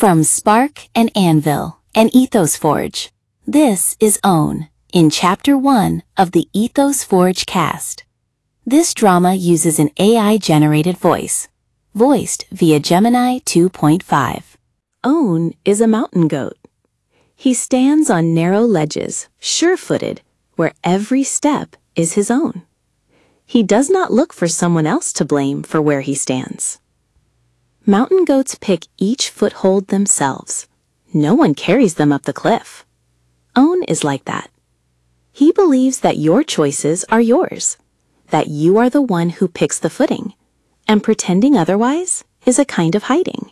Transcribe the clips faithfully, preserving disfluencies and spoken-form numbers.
From Spark and Anvil, an Ethos Forge. This is Own, in Chapter one of the Ethos Forge cast. This drama uses an A I-generated voice, voiced via Gemini two point five. Own is a mountain goat. He stands on narrow ledges, sure-footed, where every step is his own. He does not look for someone else to blame for where he stands. Mountain goats pick each foothold themselves. No one carries them up the cliff. Own is like that. He believes that your choices are yours, that you are the one who picks the footing, and pretending otherwise is a kind of hiding.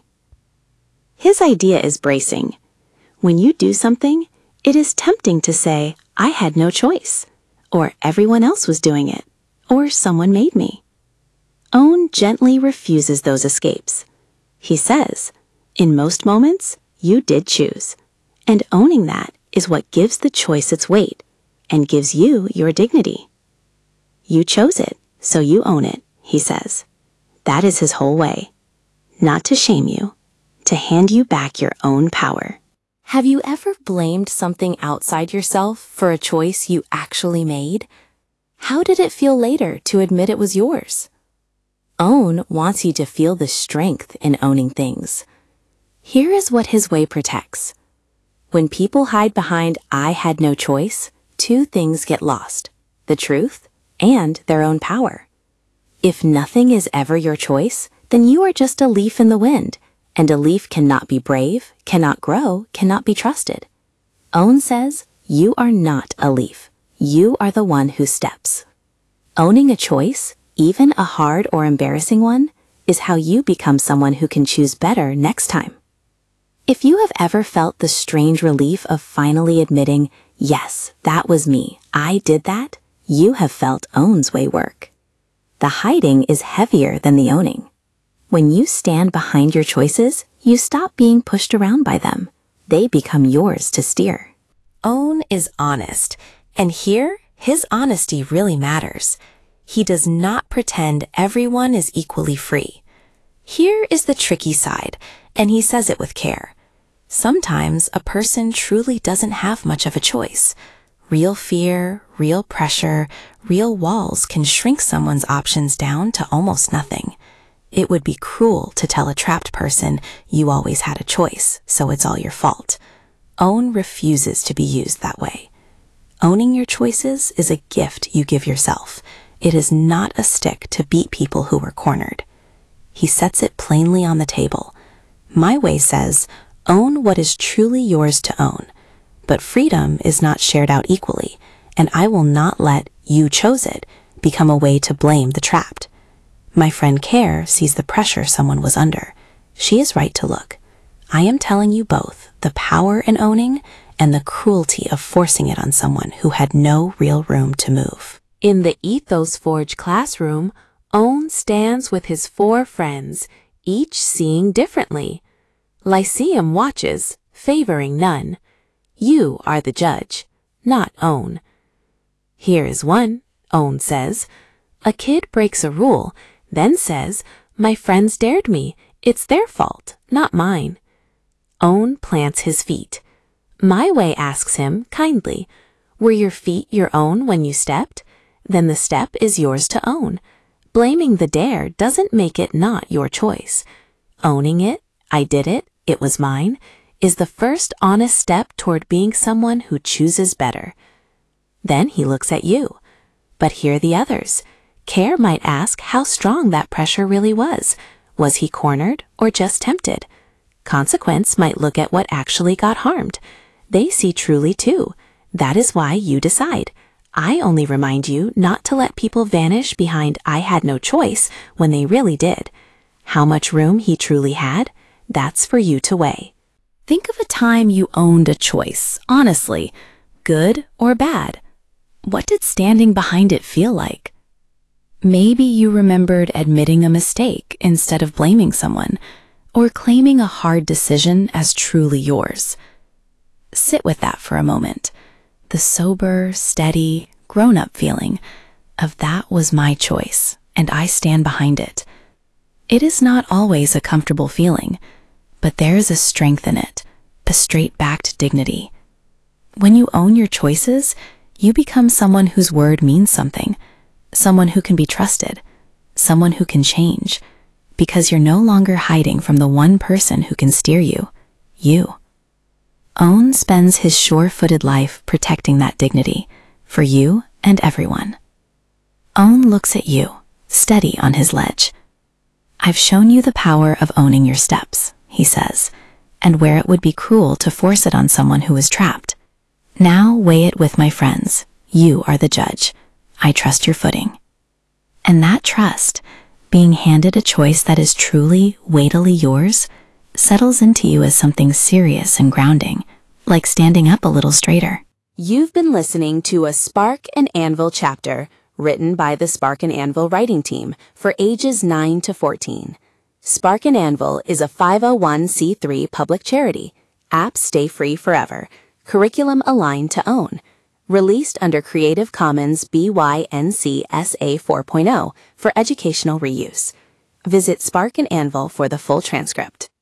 His idea is bracing. When you do something, it is tempting to say, I had no choice, or everyone else was doing it, or someone made me. Own gently refuses those escapes. He says, in most moments, you did choose, and owning that is what gives the choice its weight and gives you your dignity. You chose it, so you own it, he says. That is his whole way. Not to shame you, to hand you back your own power. Have you ever blamed something outside yourself for a choice you actually made? How did it feel later to admit it was yours? Own wants you to feel the strength in owning things. Here is what his way protects. When people hide behind I had no choice, two things get lost: the truth and their own power. If nothing is ever your choice, then you are just a leaf in the wind, and a leaf cannot be brave, cannot grow, cannot be trusted. Own says, you are not a leaf. You are the one who steps. Owning a choice, even a hard or embarrassing one, is how you become someone who can choose better next time. If you have ever felt the strange relief of finally admitting, yes, that was me, I did that, you have felt Own's way work. The hiding is heavier than the owning. When you stand behind your choices, you stop being pushed around by them. They become yours to steer. Own is honest, and here, his honesty really matters. He does not pretend everyone is equally free. Here is the tricky side, and he says it with care. Sometimes a person truly doesn't have much of a choice. Real fear, real pressure, real walls can shrink someone's options down to almost nothing. It would be cruel to tell a trapped person you always had a choice, so it's all your fault. Own refuses to be used that way. Owning your choices is a gift you give yourself. It is not a stick to beat people who were cornered. He sets it plainly on the table. My way says, own what is truly yours to own. But freedom is not shared out equally, and I will not let you chose it become a way to blame the trapped. My friend Care sees the pressure someone was under. She is right to look. I am telling you both the power in owning and the cruelty of forcing it on someone who had no real room to move. In the Ethos Forge classroom, Own stands with his four friends, each seeing differently. Lyceum watches, favoring none. You are the judge, not Own. Here is one, Own says. A kid breaks a rule, then says, my friends dared me. It's their fault, not mine. Own plants his feet. My way asks him, kindly, were your feet your own when you stepped? Then the step is yours to own. Blaming the dare doesn't make it not your choice. Owning it, I did it, it was mine, is the first honest step toward being someone who chooses better. Then he looks at you. But here are the others. Care might ask how strong that pressure really was. Was he cornered or just tempted? Consequence might look at what actually got harmed. They see truly too. That is why you decide. I only remind you not to let people vanish behind I had no choice when they really did. How much room he truly had, that's for you to weigh. Think of a time you owned a choice, honestly, good or bad. What did standing behind it feel like? Maybe you remembered admitting a mistake instead of blaming someone, or claiming a hard decision as truly yours. Sit with that for a moment. The sober, steady, grown-up feeling of that was my choice, and I stand behind it. It is not always a comfortable feeling, but there is a strength in it, a straight-backed dignity. When you own your choices, you become someone whose word means something, someone who can be trusted, someone who can change, because you're no longer hiding from the one person who can steer you, you. Own spends his sure-footed life protecting that dignity, for you and everyone. Own looks at you, steady on his ledge. I've shown you the power of owning your steps, he says, and where it would be cruel to force it on someone who is trapped. Now weigh it with my friends. You are the judge. I trust your footing. And that trust, being handed a choice that is truly, weightily yours, settles into you as something serious and grounding, like standing up a little straighter. You've been listening to a Spark and Anvil chapter written by the Spark and Anvil writing team for ages nine to fourteen. Spark and Anvil is a five oh one c three public charity. Apps stay free forever. Curriculum aligned to Own. Released under Creative Commons B Y N C S A four point oh for educational reuse. Visit Spark and Anvil for the full transcript.